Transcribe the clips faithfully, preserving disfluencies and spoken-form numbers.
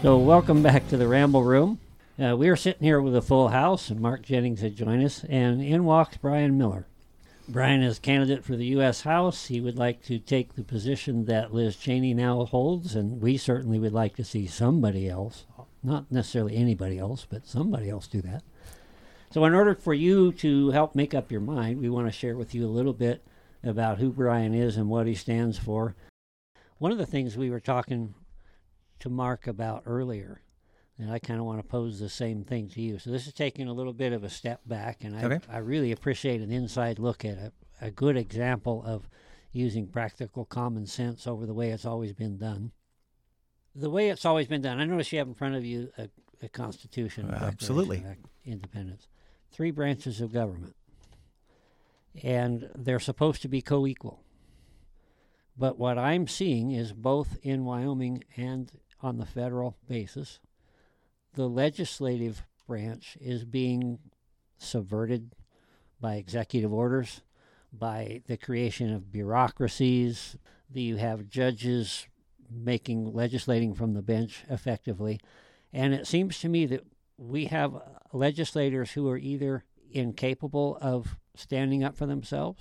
So welcome back to the Ramble Room. Uh, we are sitting here with a full house, and Mark Jennings had joined us, and in walks Brian Miller. Brian is a candidate for the U S House. He would like to take the position that Liz Cheney now holds, and we certainly would like to see somebody else, not necessarily anybody else, but somebody else do that. So in order for you to help make up your mind, we want to share with you a little bit about who Brian is and what he stands for. One of the things we were talking to Mark about earlier, and I kind of want to pose the same thing to you. So this is taking a little bit of a step back, and I, Okay. I really appreciate an inside look at a, a good example of using practical common sense over the way it's always been done. The way it's always been done, I notice you have in front of you a, a Constitution. Uh, absolutely. Declaration of Independence. Three branches of government. And they're supposed to be co-equal. But what I'm seeing is both in Wyoming and on the federal basis, the legislative branch is being subverted by executive orders, by the creation of bureaucracies. You have judges making legislating from the bench effectively. And it seems to me that we have legislators who are either incapable of standing up for themselves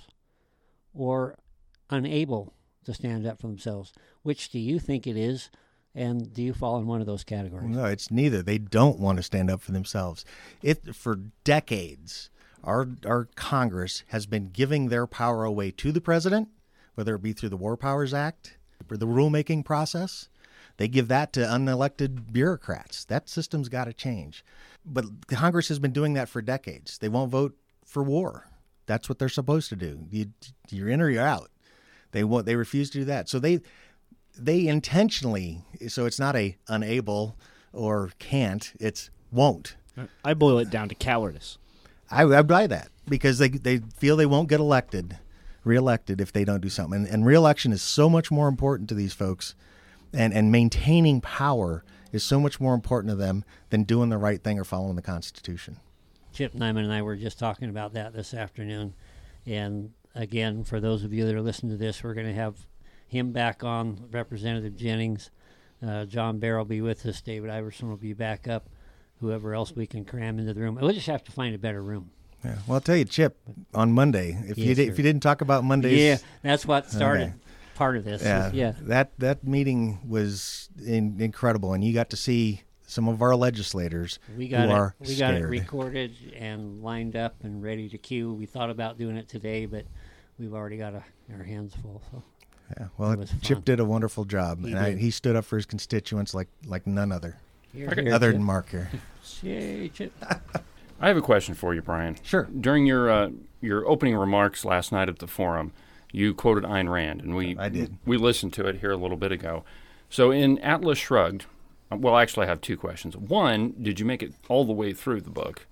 or unable to stand up for themselves. Which do you think it is? And do you fall in one of those categories? No, it's neither. They don't want to stand up for themselves. It for decades, our our Congress has been giving their power away to the president, whether it be through the War Powers Act or the rulemaking process. They give that to unelected bureaucrats. That system's got to change. But Congress has been doing that for decades. They won't vote for war. That's what they're supposed to do. You, you're in or you're out. They won't. They refuse to do that. So they. They intentionally, so it's not a unable or can't, it's won't. I boil it down to cowardice. I, I buy that because they they feel they won't get elected, reelected if they don't do something. And, and reelection is so much more important to these folks, and, and maintaining power is so much more important to them than doing the right thing or following the Constitution. Chip Nyman and I were just talking about that this afternoon. And again, for those of you that are listening to this, we're going to have him back on, Representative Jennings. Uh, John Bear will be with us. David Iverson will be back up. Whoever else we can cram into the room. We'll just have to find a better room. Yeah. Well, I'll tell you, Chip, on Monday, if Yes, you did, sir. if you didn't talk about Mondays, Yeah, that's what started Okay. part of this. Yeah, yeah. that that meeting was in, incredible, and you got to see some of our legislators We got who it. are We scared. got it recorded and lined up and ready to cue. We thought about doing it today, but we've already got a, our hands full. So. Yeah, well, It was Chip fun. did a wonderful job, He and I, did. he stood up for his constituents like like none other, Here, Okay. here, other Chip. than Mark here. Yay, Chip. I have a question for you, Brian. Sure. During your uh, your opening remarks last night at the forum, you quoted Ayn Rand, and we I did. we listened to it here a little bit ago. So in Atlas Shrugged, uh, well, actually, I have two questions. One, did you make it all the way through the book?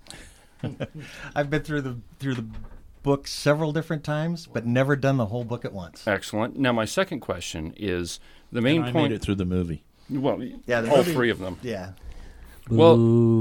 I've been through the through the book several different times, but never done the whole book at once. Excellent. Now, my second question is the main And I point. made it through the movie. Well, Yeah, the all movie- three of them. Yeah. Well-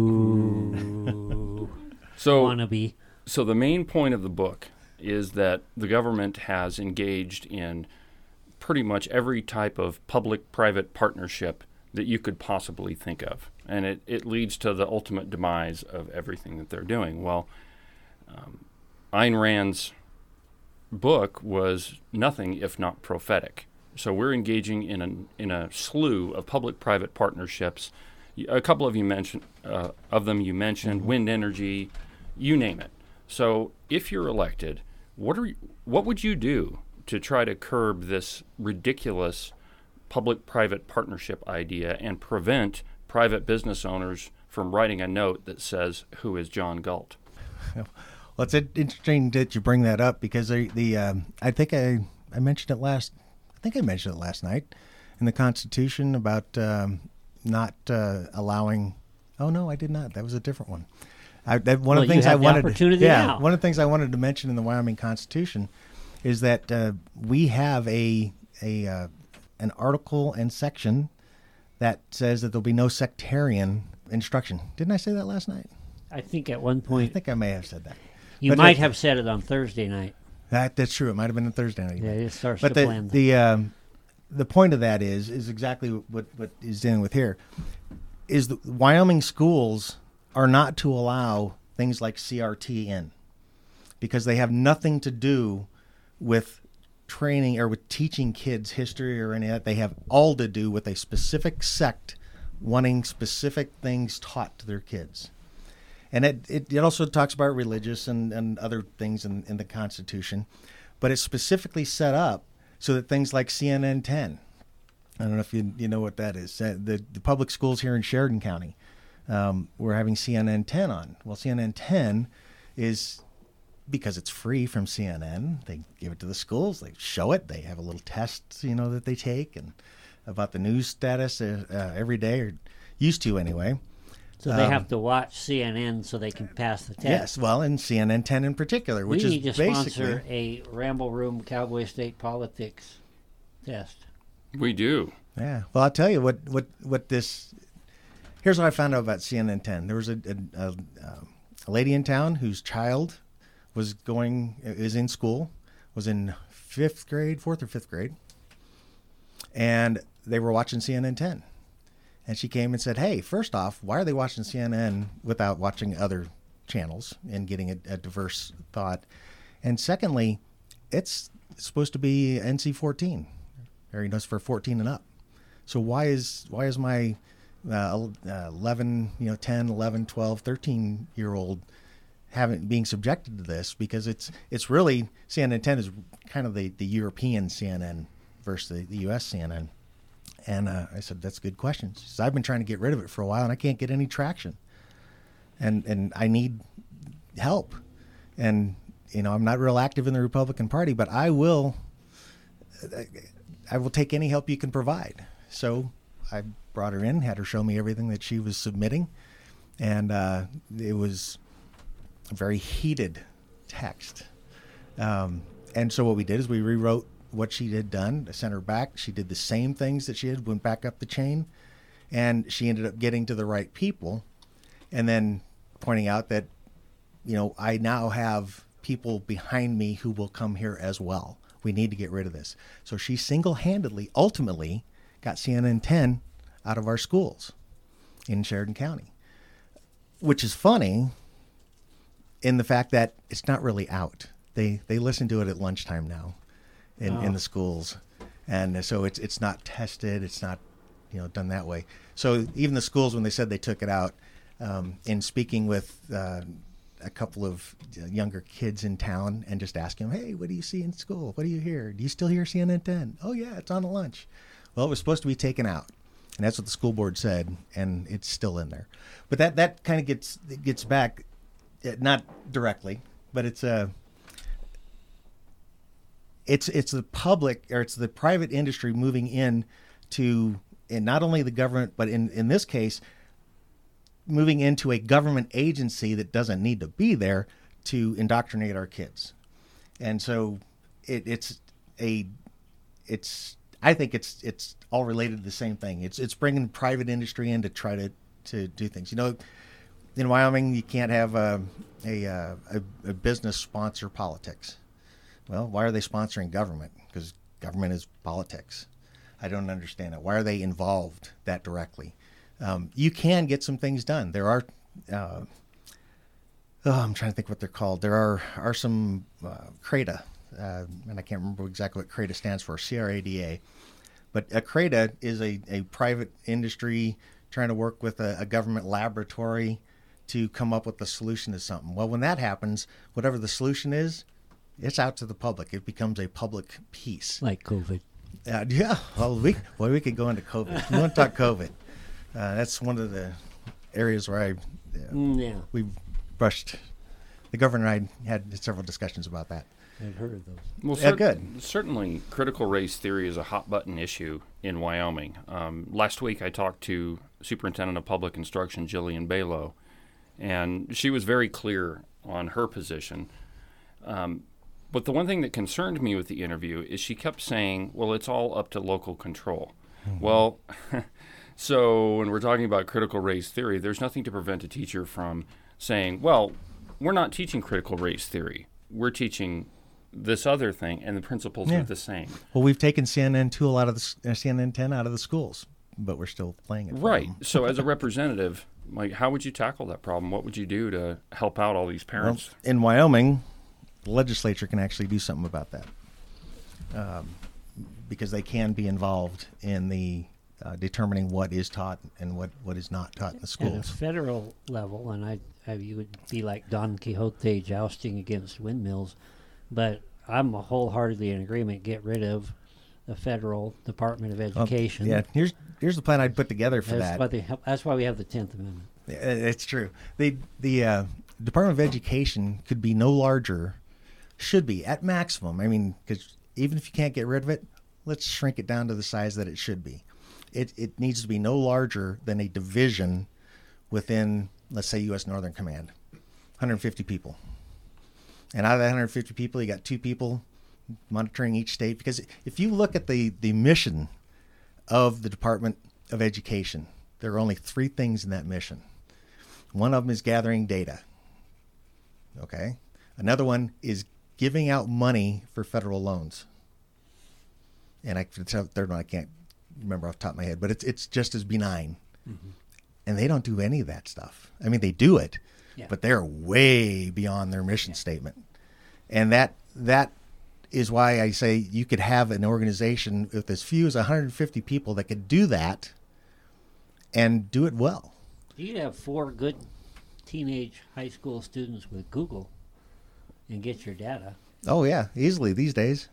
Ooh. So, Wannabe. so the main point of the book is that the government has engaged in pretty much every type of public-private partnership that you could possibly think of. And it, it leads to the ultimate demise of everything that they're doing. Well, um, Ayn Rand's book was nothing if not prophetic. So we're engaging in a, in a slew of public-private partnerships. Y- A couple of you mentioned uh, of them you mentioned, wind energy, you name it. So if you're elected, what are you, what would you do to try to curb this ridiculous public-private partnership idea and prevent private business owners from writing a note that says, "Who is John Galt?" Well, it's in- interesting that you bring that up because the, the um, I think I, I mentioned it last. I think I mentioned it last night in the Constitution about um, not uh, allowing. Oh no, I did not. That was a different one. I, that one Well, of the you things I have the wanted. opportunity yeah, now. one of the things I wanted to mention in the Wyoming Constitution is that uh, we have a a uh, an article and section that says that there'll be no sectarian instruction. Didn't I say that last night? I think at one I point think I may have said that. you but might it- have said it on Thursday night. That that's true. It might have been a Thursday night. Yeah, it starts but to the blend. the um, the point of that is is exactly what what is dealing with here. is the Wyoming schools are not to allow things like C R T in because they have nothing to do with training or with teaching kids history or any of that. They have all to do with a specific sect wanting specific things taught to their kids. And it, it, it also talks about religious and, and other things in, in the Constitution, but it's specifically set up so that things like C N N ten, I don't know if you you know what that is, uh, the, the public schools here in Sheridan County, um, we're having C N N ten on. Well, C N N ten is, because it's free from C N N, they give it to the schools, they show it, they have a little test, you know, that they take and about the news status uh, uh, every day, or used to anyway. So they Um, have to watch C N N so they can pass the test. Yes, well, and C N N ten in particular, which we need is to basically sponsor a Ramble Room Cowboy State Politics test. We do. yeah. Well, I'll tell you what what what this. Here's what I found out about C N N ten. There was a a, a, a lady in town whose child was going is in school, was in fifth grade, fourth or fifth grade, and they were watching C N N ten. And she came and said, hey, first off, why are they watching C N N without watching other channels and getting a, a diverse thought? And secondly, it's supposed to be N C fourteen, or you know, it's for fourteen and up. So why is why is my uh, eleven, you know, ten, eleven, twelve, thirteen year old having being subjected to this? Because it's it's really C N N ten is kind of the, the European C N N versus the, the U S C N N. And uh, I said, that's a good question. She said, I've been trying to get rid of it for a while, and I can't get any traction. And and I need help. And, you know, I'm not real active in the Republican Party, but I will I will take any help you can provide. So I brought her in, had her show me everything that she was submitting. And uh, it was a very heated text. Um, and so what we did is we rewrote what she had done. I sent her back. She did the same things that she had, went back up the chain, and she ended up getting to the right people, and then pointing out that, you know, I now have people behind me who will come here as well. We need to get rid of this. So she single-handedly, ultimately, got C N N ten out of our schools in Sheridan County, which is funny in the fact that it's not really out. They they listen to it at lunchtime now. In, Oh. in the schools, and so it's it's not tested, it's not, you know, done that way. So even the schools, when they said they took it out, um, in speaking with uh, a couple of younger kids in town and just asking them, hey, what do you see in school? What do you hear? Do you still hear C N N ten? Oh yeah, it's on at lunch. Well, it was supposed to be taken out, and that's what the school board said, and it's still in there. But that that kind of gets gets back, not directly, but it's a. Uh, It's it's the public, or it's the private industry moving in to, and not only the government, but in, in this case, moving into a government agency that doesn't need to be there to indoctrinate our kids. And so it, it's a, it's, I think it's it's all related to the same thing. It's it's bringing private industry in to try to, to do things. You know, in Wyoming, you can't have a, a, a, a business sponsor politics. Well, why are they sponsoring government? Because government is politics. I don't understand it. Why are they involved that directly? Um, you can get some things done. There are, uh, oh, I'm trying to think what they're called. There are are some uh, CRADA, uh, and I can't remember exactly what CRADA stands for, C R A D A. But a CRADA is a, a private industry trying to work with a, a government laboratory to come up with a solution to something. Well, when that happens, whatever the solution is, it's out to the public. It becomes a public piece. Like COVID. Uh, yeah. Well, we well we could go into COVID. We want to talk COVID. Uh, that's one of the areas where I uh, Mm, yeah, we brushed. The governor and I had several discussions about that. I've heard of those. Well, Yeah, cer- good. certainly critical race theory is a hot button issue in Wyoming. Um, last week I talked to Superintendent of Public Instruction Jillian Balow, and she was very clear on her position. Um, but the one thing that concerned me with the interview is she kept saying, well, it's all up to local control. Mm-hmm. Well, so when we're talking about critical race theory, there's nothing to prevent a teacher from saying, well, we're not teaching critical race theory. We're teaching this other thing, and the principles Yeah. are the same. Well, we've taken C N N two a lot of the uh, C N N ten out of the schools but we're still playing it. for Right. them. So as a representative, like, how would you tackle that problem? What would you do to help out all these Well, parents? in Wyoming, the legislature can actually do something about that, um, because they can be involved in the uh, determining what is taught and what, what is not taught in the At a schools. federal level, and I, I, you would be like Don Quixote jousting against windmills, but I'm wholeheartedly in agreement. Get rid of the federal Department of Well, Education. yeah, here's here's the plan I'd put together for that's that. why they, that's why we have the Tenth Amendment. Yeah, it's true. The the uh, Department of Education could be no larger, should be at maximum. I mean, because even if you can't get rid of it, let's shrink it down to the size that it should be. It it needs to be no larger than a division within, let's say, U S Northern Command, one hundred fifty people. And out of that one hundred fifty people, you got two people monitoring each state. Because if you look at the, the mission of the Department of Education, there are only three things in that mission. One of them is gathering data. Okay. Another one is giving out money for federal loans. And I, the third one I can't remember off the top of my head, but it's it's just as benign. Mm-hmm. And they don't do any of that stuff. I mean, they do it, yeah. but they're way beyond their mission yeah. statement. And that that is why I say you could have an organization with as few as one hundred fifty people that could do that and do it well. You could have four good teenage high school students with Google and get your data. Oh, yeah, easily these days.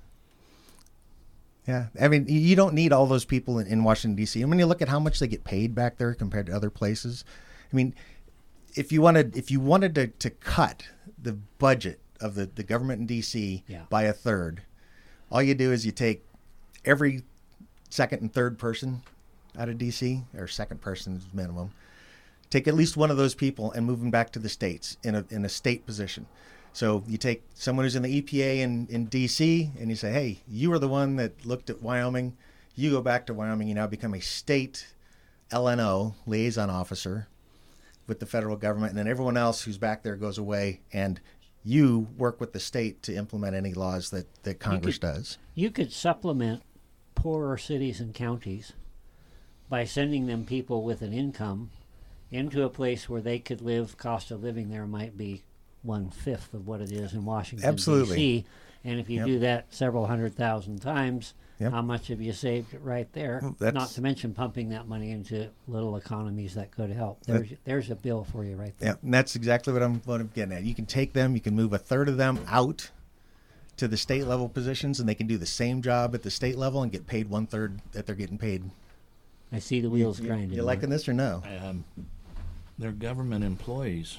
Yeah, I mean, you don't need all those people in, in Washington, D C I mean, you look at how much they get paid back there compared to other places. I mean, if you wanted, if you wanted to, to cut the budget of the, the government in D C yeah. by a third, all you do is you take every second and third person out of D C, or second person is minimum, take at least one of those people and move them back to the states in a in a state position. So you take someone who's in the E P A in, in D C and you say, hey, you were the one that looked at Wyoming. You go back to Wyoming. You now become a state L N O, liaison officer, with the federal government. And then everyone else who's back there goes away, and you work with the state to implement any laws that, that Congress you could, does. You could supplement poorer cities and counties by sending them people with an income into a place where they could live. Cost of living there might be one-fifth of what it is in Washington, Absolutely. D C And if you yep. do that several hundred thousand times, yep. how much have you saved right there? Well, Not to mention pumping that money into little economies that could help. There's that, there's a bill for you right there. Yeah, and that's exactly what I'm, what I'm getting at. You can take them, you can move a third of them out to the state level positions, and they can do the same job at the state level and get paid one third that they're getting paid. I see the wheels you, grinding. You liking this or no? Um, they're government employees.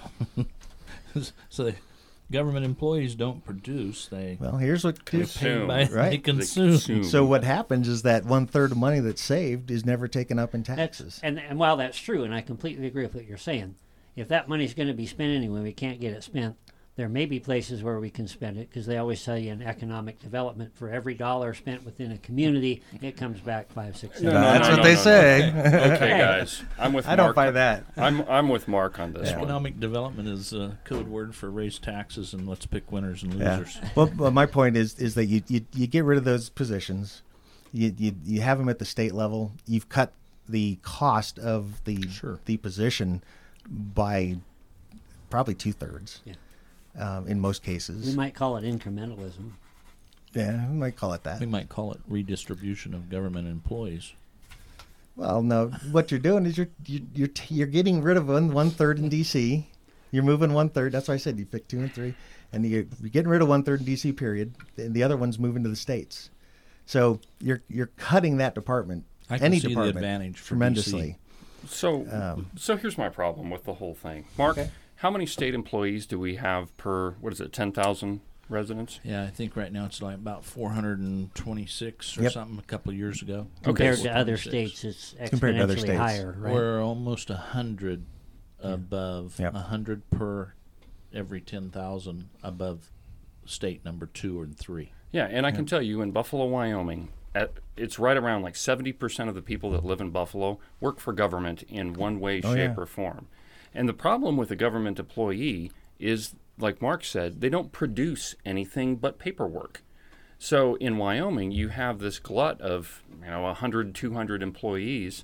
So the government employees don't produce. They well, here's what consume, by, right? They consume. They consume. So what happens is that one third of money that's saved is never taken up in taxes. That's, and and while that's true, and I completely agree with what you're saying, if that money's going to be spent anyway, we can't get it spent. There may be places where we can spend it, because they always tell you in economic development, for every dollar spent within a community, it comes back five, six, seven. No, no, that's no, what no, they no, say. No. Okay, guys, I'm with. I Mark. don't buy that. I'm I'm with Mark on this Yeah. one. Economic development is a code word for raise taxes and let's pick winners and Yeah. losers. Well, well, my point is is that you, you you get rid of those positions, you you you have them at the state level. You've cut the cost of the Sure. the position by probably two thirds. Yeah. Um, in most cases. We might call it incrementalism. Yeah, we might call it that. We might call it redistribution of government employees. Well, no. What you're doing is you're you're you're, t- you're getting rid of one one third in D C. You're moving one third. That's why I said you pick two and three, and you're, you're getting rid of one third in D C. Period. And the other one's moving to the states. So you're you're cutting that department. I can any see the department advantage for tremendously. D C. So, Um, so here's my problem with the whole thing, Mark. Okay. How many state employees do we have per? What is it? Ten thousand residents. Yeah, I think right now it's like about four hundred twenty-six or Yep. something a couple of years ago. Compared Okay. to other four twenty-six. states, it's Compared to other exponentially states. higher, right? We're almost a hundred above, a Yep. hundred per every ten thousand above state number two and three. Yeah, and I can tell you in Buffalo, Wyoming, at, it's right around like seventy percent of the people that live in Buffalo work for government in one way, Oh, shape, yeah. or form. And the problem with a government employee is, like Mark said, they don't produce anything but paperwork. So in Wyoming, you have this glut of, you know, one hundred, two hundred employees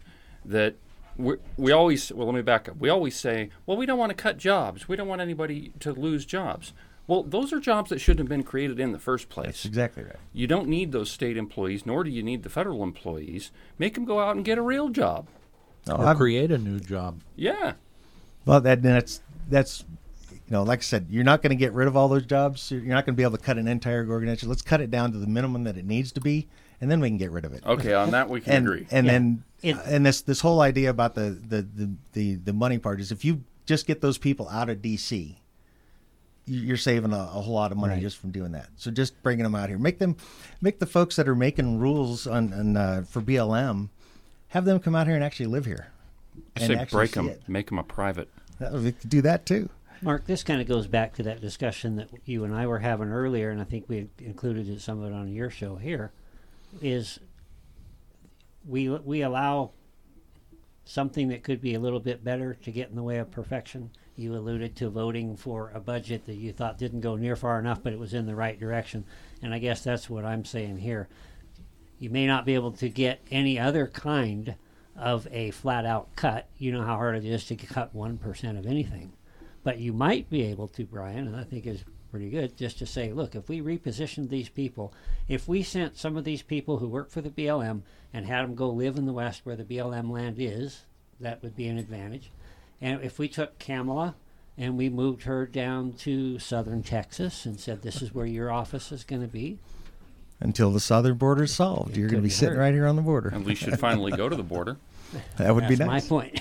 that we we always well let me back up. We always say, well, we don't want to cut jobs. We don't want anybody to lose jobs. Well, those are jobs that shouldn't have been created in the first place. That's exactly right. You don't need those state employees, nor do you need the federal employees. Make them go out and get a real job. No, or I'm- create a new job. Yeah. Well, that that's that's you know, like I said, you're not going to get rid of all those jobs. You're not going to be able to cut an entire organization. Let's cut it down to the minimum that it needs to be, and then we can get rid of it. Okay, on that we can and agree. and Yeah. then It- and this this whole idea about the the, the the the money part is if you just get those people out of D C, you- you're saving a, a whole lot of money Right. just from doing that. So just bringing them out here, make them make the folks that are making rules on, on uh, for B L M, have them come out here and actually live here. I and say actually break see them, it. make them a private. That- We could do that too. Mark, this kind of goes back to that discussion that you and I were having earlier, and I think we included it- some of it on your show here, is we we allow something that could be a little bit better to get in the way of perfection. You alluded to voting for a budget that you thought didn't go near far enough, but it was in the right direction. And I guess that's what I'm saying here. You may not be able to get any other kind of a flat-out cut. You know how hard it is to cut one percent of anything. But you might be able to, Brian, and I think is pretty good, just to say, look, if we repositioned these people, if we sent some of these people who work for the B L M and had them go live in the West where the B L M land is, that would be an advantage. And if we took Kamala and we moved her down to southern Texas and said, this is where your office is going to be, Until the southern border is solved, It you're going to be couldn't sitting hurt. right here on the border. And we should finally go to the border. That would that's be my nice. point.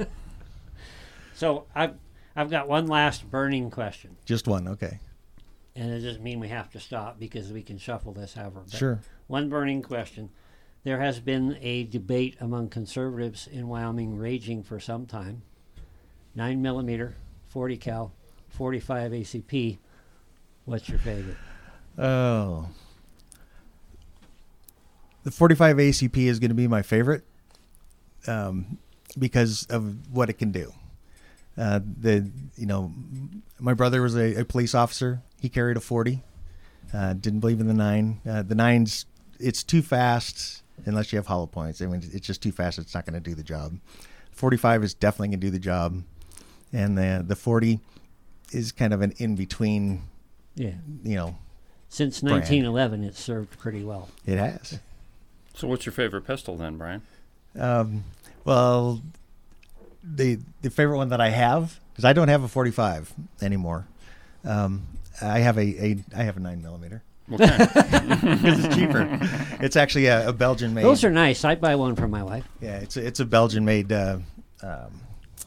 So I've, I've got one last burning question. Just one, okay. And it doesn't mean we have to stop because we can shuffle this however. But Sure. One burning question. There has been a debate among conservatives in Wyoming raging for some time. nine millimeter, forty cal, forty-five A C P. What's your favorite? Oh. The forty-five A C P is going to be my favorite um, because of what it can do. Uh, the you know, my brother was a, a police officer. He carried a forty. Uh, didn't believe in the nine. Uh, the nine's it's too fast unless you have hollow points. I mean, it's just too fast. It's not going to do the job. forty-five is definitely going to do the job, and the the forty is kind of an in between. Yeah. You know, Since brand. nineteen eleven, it's served pretty well. it has. So what's your favorite pistol then, Brian? Um, well, the the favorite one that I have, because I don't have a forty-five anymore. Um, I have a, a I have a nine millimeter What kind? because it's cheaper. It's actually a, a Belgian made. Those are nice. I'd buy one for my wife. yeah, it's a, it's a Belgian made. Uh, um,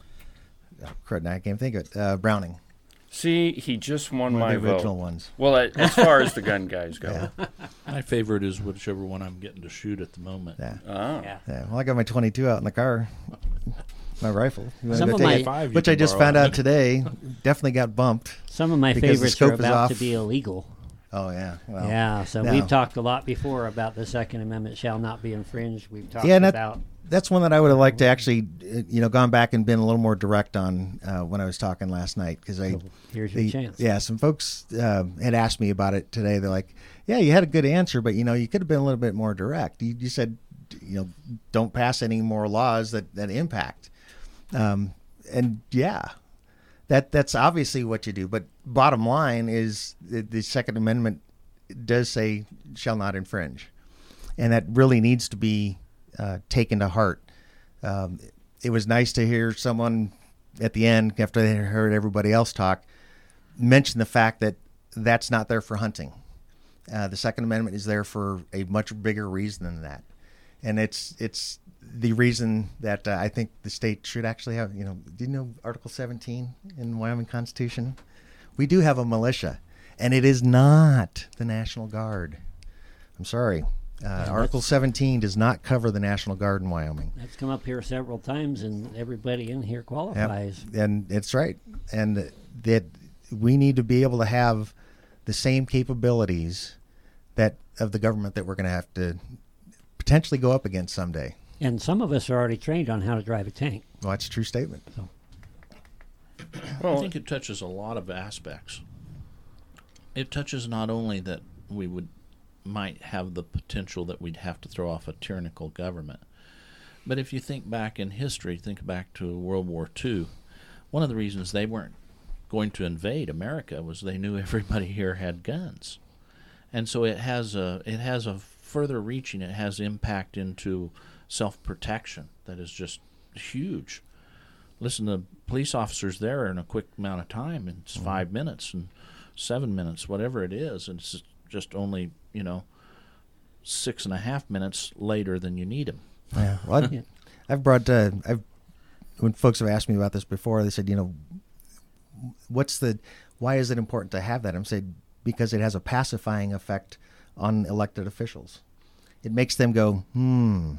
oh, crud, now I can't think of it. Uh, Browning, See, he just won one my of the original vote. ones. Well, a- as far as the gun guys go. Yeah, My favorite is whichever one I'm getting to shoot at the moment. yeah, Oh. Yeah. yeah. Well, I got my twenty-two out in the car. My rifle, You wanna Some go of take my- it? Five you which can I just borrow. found out today, definitely got bumped. Some of my Because the favorites scope are is about to off. be illegal. Oh yeah, well, yeah, so no. we've talked a lot before about the Second Amendment shall not be infringed. We've talked Yeah, and that- about That's one that I would have liked to actually, uh, you know, gone back and been a little more direct on uh, when I was talking last night because I, So here's your the- chance. yeah, some folks uh, had asked me about it today. They're like, "Yeah, you had a good answer, but you know, you could have been a little bit more direct. You, you said, you know, don't pass any more laws that that impact." Um, and yeah, that that's obviously what you do. But bottom line is the, the Second Amendment does say shall not infringe, and that really needs to be uh, taken to heart. Um, it was nice to hear someone at the end, after they heard everybody else talk, mention the fact that that's not there for hunting. Uh, the Second Amendment is there for a much bigger reason than that, and it's it's the reason that uh, I think the state should actually have. You know, do you know Article seventeen in the Wyoming Constitution? We do have a militia, and it is not the National Guard. I'm sorry. Uh, Article seventeen does not cover the National Guard in Wyoming. That's come up here several times, and everybody in here qualifies. And it's right. And that we need to be able to have the same capabilities that of the government that we're going to have to potentially go up against someday. And some of us are already trained on how to drive a tank. Well, that's a true statement. I Well, think it touches a lot of aspects. It touches not only that we would might have the potential that we'd have to throw off a tyrannical government, But if you think back in history, think back to World War Two, one of the reasons they weren't going to invade America was they knew everybody here had guns. And so it has a it has a further reaching, it has impact into self-protection that is just huge. Listen, the police officers there in a quick amount of time, and it's mm-hmm. five minutes and seven minutes, whatever it is, and it's just only, you know, six and a half minutes later than you need them. Yeah, well, I've, I've brought, uh, I've when folks have asked me about this before, they said, you know, what's the, why is it important to have that? I'm saying because it has a pacifying effect on elected officials. It makes them go, hmm,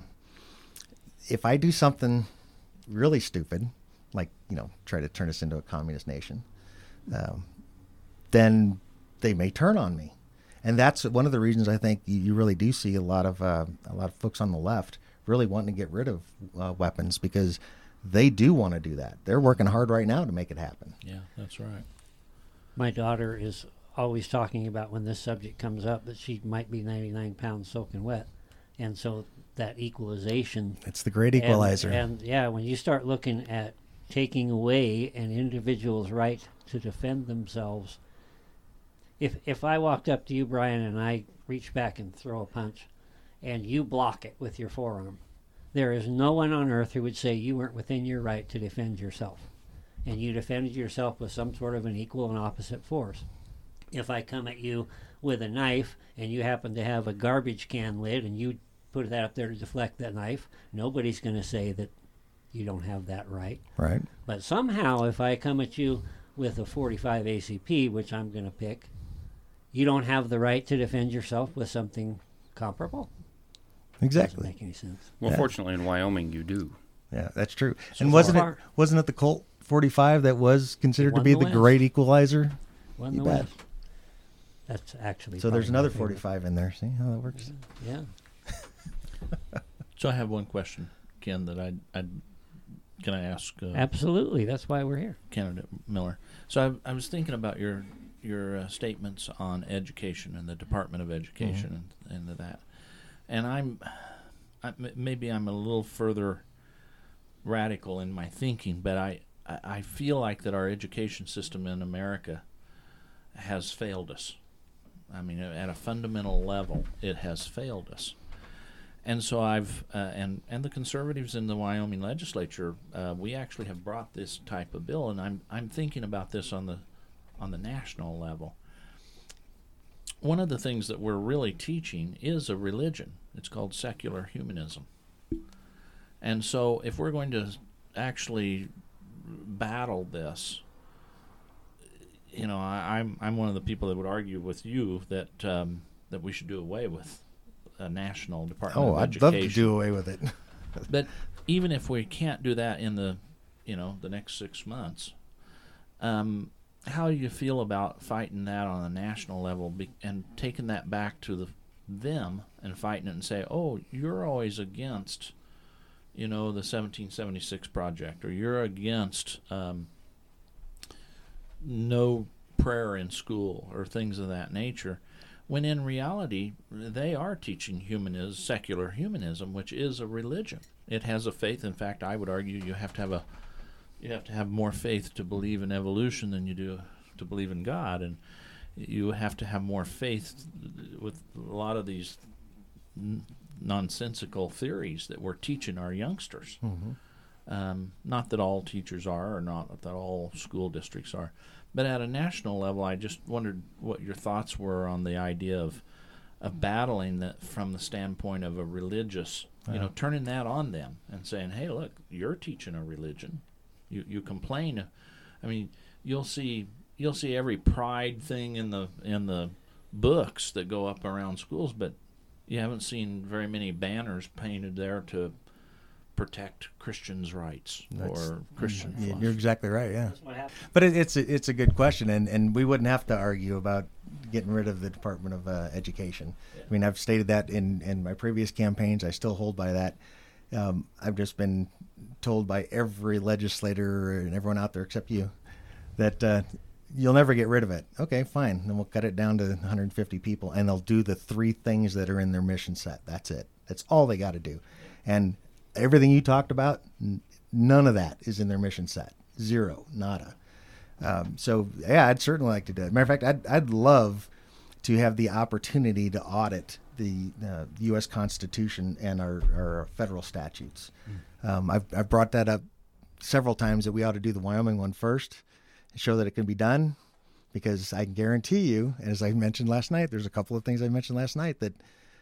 if I do something really stupid, like, you know, try to turn us into a communist nation, um, then they may turn on me. And that's one of the reasons I think you, you really do see a lot of uh, a lot of folks on the left really wanting to get rid of uh, weapons, because they do want to do that. They're working hard right now to make it happen. Yeah, that's right. My daughter is always talking about, when this subject comes up, that she might be ninety-nine pounds soaking wet. And so that equalization. It's the great equalizer. And, and yeah, when you start looking at taking away an individual's right to defend themselves, if if I walked up to you, Brian, and I reach back and throw a punch, and you block it with your forearm, there is no one on earth who would say you weren't within your right to defend yourself. And you defended yourself with some sort of an equal and opposite force. If I come at you with a knife and you happen to have a garbage can lid and you put that up there to deflect that knife, nobody's going to say that you don't have that right. Right. But somehow if I come at you with a forty-five A C P, which I'm going to pick, you don't have the right to defend yourself with something comparable. Exactly. Doesn't make any sense. Well, Yeah. fortunately, in Wyoming, you do. Yeah, that's true. So and wasn't far- it wasn't it the Colt forty-five that was considered to won be the the West. great equalizer? Won You the bet. West. That's actually So there's probably my another favorite. forty-five in there. See how that works? Yeah. So I have one question, Ken, that I I can I ask uh, Absolutely. That's why we're here. candidate Miller. So I, I was thinking about your your uh, statements on education and the Department of Education Mm-hmm. and, and that, and I'm I, m- maybe I'm a little further radical in my thinking, but I, I I feel like that our education system in America has failed us. I mean, at a fundamental level, it has failed us. And so I've uh, and and the conservatives in the Wyoming legislature, uh, we actually have brought this type of bill, and I'm I'm thinking about this on the on the national level. One of the things that we're really teaching is a religion. It's called secular humanism. And so if we're going to actually battle this, you know, I, I'm I'm one of the people that would argue with you that um, that we should do away with a national Department Oh, of I'd Education. love to do away with it. But even if we can't do that in the, you know, the next six months, um, how do you feel about fighting that on a national level be, and taking that back to the them and fighting it and say, oh, you're always against, you know, the seventeen seventy-six project, or you're against um, no prayer in school, or things of that nature. When in reality, they are teaching humanism, secular humanism, which is a religion. It has a faith. In fact, I would argue you have to have a, you have to have more faith to believe in evolution than you do to believe in God, and you have to have more faith with a lot of these n- nonsensical theories that we're teaching our youngsters. Mm-hmm. Um, not that all teachers are, or not that all school districts are. But at a national level, I just wondered what your thoughts were on the idea of of battling that from the standpoint of a religious, you know, turning that on them and saying, hey, look, you're teaching a religion. You you complain. I mean, you'll see you'll see every pride thing in the in the books that go up around schools, but you haven't seen very many banners painted there to protect Christians' rights That's- or Christian Y- fluff. You're exactly right. Yeah. That's what happened. But it, it's a, it's a good question, and, and we wouldn't have to argue about getting rid of the Department of uh, Education. Yeah. I mean, I've stated that in, in my previous campaigns. I still hold by that. Um, I've just been told by every legislator and everyone out there except you that uh, you'll never get rid of it. Okay, fine. Then we'll cut it down to one hundred fifty people, and they'll do the three things that are in their mission set. That's it. That's all they got to do. And everything you talked about, n- none of that is in their mission set. Zero, nada. Um, so, yeah, I'd certainly like to do it. Matter of fact, I'd, I'd love to have the opportunity to audit the uh, U S Constitution and our, our federal statutes. Mm. Um, I've, I've brought that up several times that we ought to do the Wyoming one first and show that it can be done, because I can guarantee you, as I mentioned last night, there's a couple of things I mentioned last night that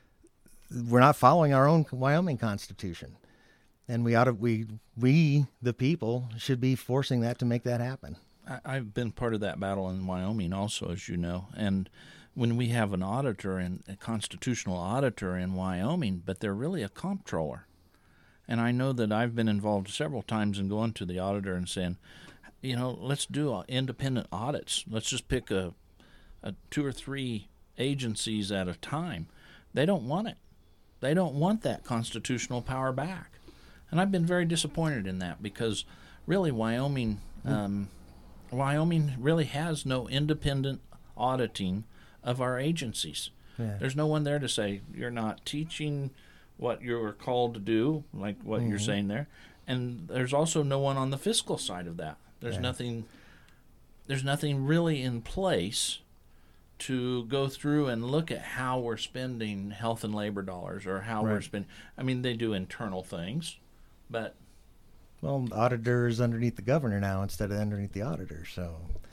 we're not following our own Wyoming Constitution. And we ought to, we, we, the people, should be forcing that to make that happen. I, I've been part of that battle in Wyoming also, as you know. And when we have an auditor, and a constitutional auditor in Wyoming, but they're really a comptroller. And I know that I've been involved several times in going to the auditor and saying, you know, let's do independent audits. Let's just pick a, a two or three agencies at a time. They don't want it. They don't want that constitutional power back. And I've been very disappointed in that, because really Wyoming, um, Wyoming really has no independent auditing of our agencies. Yeah. There's no one there to say, you're not teaching what you're called to do, like what mm-hmm. you're saying there. And there's also no one on the fiscal side of that. There's yeah. nothing there's nothing really in place to go through and look at how we're spending health and labor dollars, or how right. we're spending. I mean, they do internal things, but well, the auditor is underneath the governor now instead of underneath the auditor. So,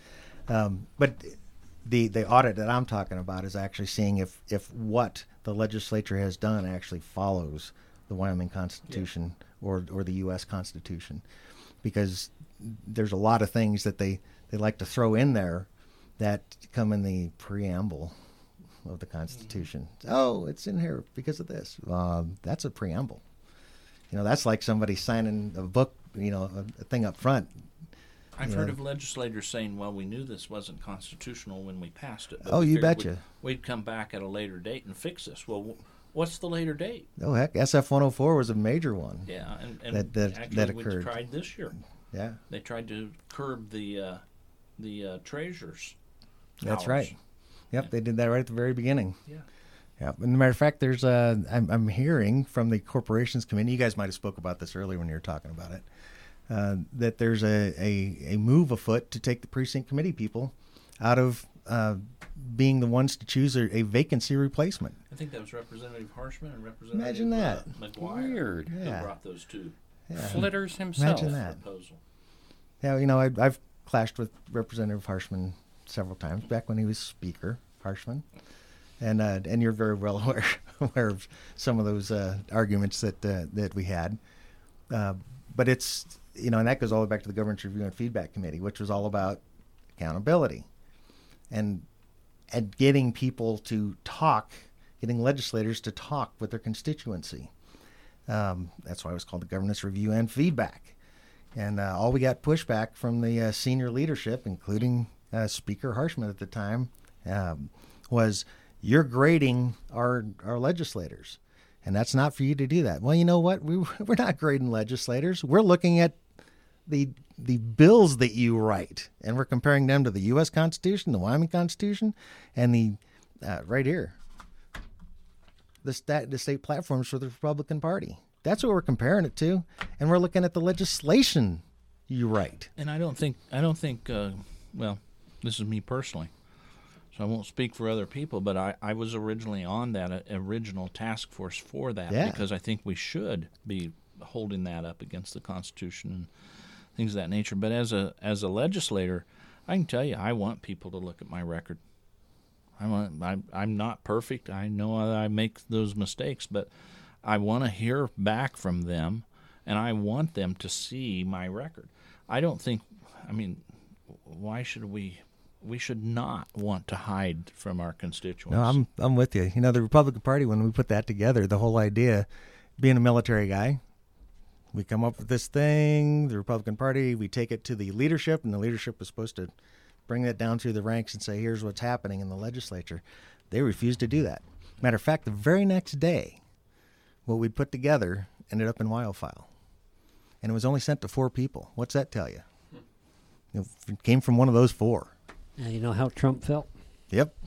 um, but the the audit that I'm talking about is actually seeing if if what the legislature has done actually follows the Wyoming Constitution yeah. or or the U S Constitution, because there's a lot of things that they, they like to throw in there that come in the preamble of the Constitution. Mm-hmm. Oh, it's in here because of this. Um, that's a preamble. You know, that's like somebody signing a book, you know, a, a thing up front. I've heard know. of legislators saying, well, we knew this wasn't constitutional when we passed it. But oh, you betcha. We'd, we'd come back at a later date and fix this. Well, w- what's the later date? Oh, heck, S F one oh four was a major one. Yeah, and, and that, that, actually that we occurred. tried this year. Yeah, they tried to curb the uh, the uh, treasurer's That's powers. right. Yep, yeah. They did that right at the very beginning. Yeah. Yeah. And as a matter of fact, there's a. I'm, I'm hearing from the Corporations Committee. You guys might have spoke about this earlier when you were talking about it. Uh, that there's a, a a move afoot to take the precinct committee people out of uh, being the ones to choose a, a vacancy replacement. I think that was Representative Harshman and Representative Imagine that. Uh, McGuire. Weird. Who Yeah. brought those two. Yeah. Flitters himself. Imagine that. Proposal. Yeah, you know, I, I've clashed with Representative Harshman several times back when he was Speaker, Harshman, and uh, and you're very well aware aware of some of those uh, arguments that uh, that we had. Uh, but it's you know, and that goes all the way back to the Governance Review and Feedback Committee, which was all about accountability, and and getting people to talk, getting legislators to talk with their constituency. Um, that's why it was called the Governance Review and Feedback. And uh, all we got pushback from the uh, senior leadership, including uh, Speaker Harshman at the time, um, was you're grading our our legislators, and that's not for you to do that. Well, you know what? We we're not grading legislators. We're looking at the the bills that you write, and we're comparing them to the U S Constitution, the Wyoming Constitution, and the uh, right here. The, stat, the state platforms for the Republican Party. That's what we're comparing it to, and we're looking at the legislation you write. And I don't think I don't think uh, well, this is me personally, so I won't speak for other people. But I, I was originally on that uh, original task force for that yeah. because I think we should be holding that up against the Constitution and things of that nature. But as a as a legislator, I can tell you, I want people to look at my record. I want, I'm, I'm not perfect. I know I make those mistakes, but I want to hear back from them, and I want them to see my record. I don't think, I mean, why should we, we should not want to hide from our constituents. No, I'm I'm with you. You know, the Republican Party, when we put that together, the whole idea, being a military guy, we come up with this thing, the Republican Party, we take it to the leadership, and the leadership was supposed to bring that down through the ranks and say, here's what's happening in the legislature. They refused to do that. Matter of fact, the very next day, what we'd put together ended up in WildFile. And it was only sent to four people. What's that tell you? It came from one of those four. Now you know how Trump felt? Yep.